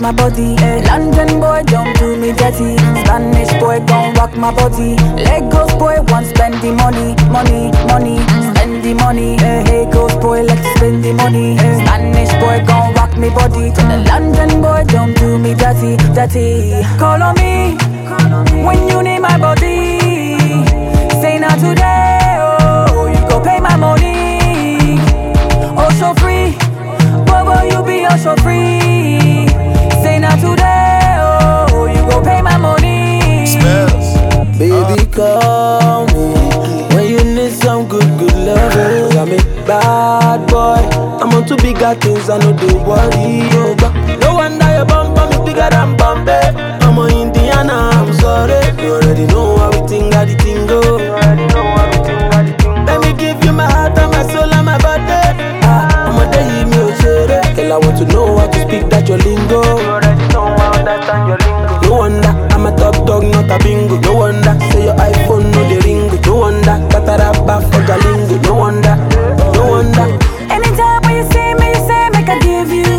my body. London boy don't do me dirty. Spanish boy gon' rock my body. Lagos boy want spend the money, money, money. Spend the money. Lagos boy let's spend the money. Spanish boy gon' rock me body. To the London boy don't do me dirty, dirty. Call on me when you need my body. Say not today, oh you go pay my money. Oh so free, bobo you be oh so free. Say not today, oh you go pay my money. Spells. Baby, call me when you need some good love. I'm a bad boy. I'm on too bigger things, I know they worry. Oh, but no wonder your bumper me bigger than Bombay. I'm a Indiana, I'm sorry. You already know how we think, how the thing go. Let me give you my heart and my soul and my body. I'm a day me oh share. Girl, I want to know how to speak that your lingo. You already know I understand your lingo. No wonder I'm a top dog, not a bingo. No wonder say your iPhone no the ring. No wonder Kataraba for Galingo. No wonder, no wonder. Anytime when you see me, you say make I give you.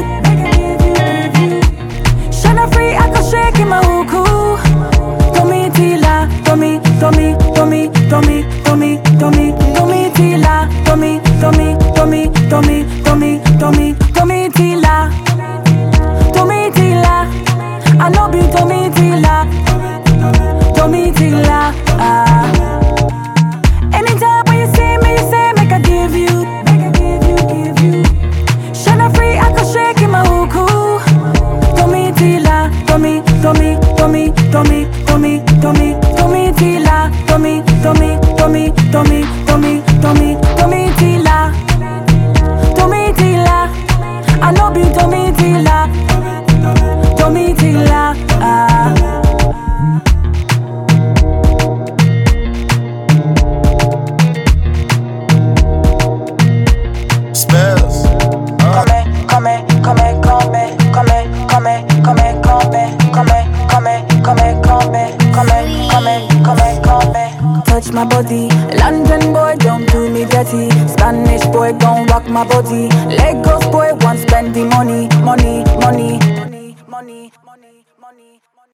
Shana free, I can shake in my huku. Tommy Tila, Tommy, Tommy, Tommy, Tommy, Tommy, Tommy, Tommy Tila, Tommy, Tommy, Tommy, Tommy, Tommy, Tommy, Tommy Tila, Tommy Tila. I know be Tommy Tila, Tommy Tila. Anytime when you see me, you say make I give you. Shana free, I can shake in my huku. Tommy Tila, Tommy, Tommy, Tommy, Tommy, Tommy, Tommy, Tommy Tila, Tommy, Tommy, Tommy, Tommy, Tommy, Tommy, Tommy Tila, Tommy Tila. I know be Tommy Tila, Tommy Tila. Spells. Touch my body, London boy don't do me dirty. Spanish boy gon' rock my body. Lagos boy want spend the money, money, money, money, money, money, money.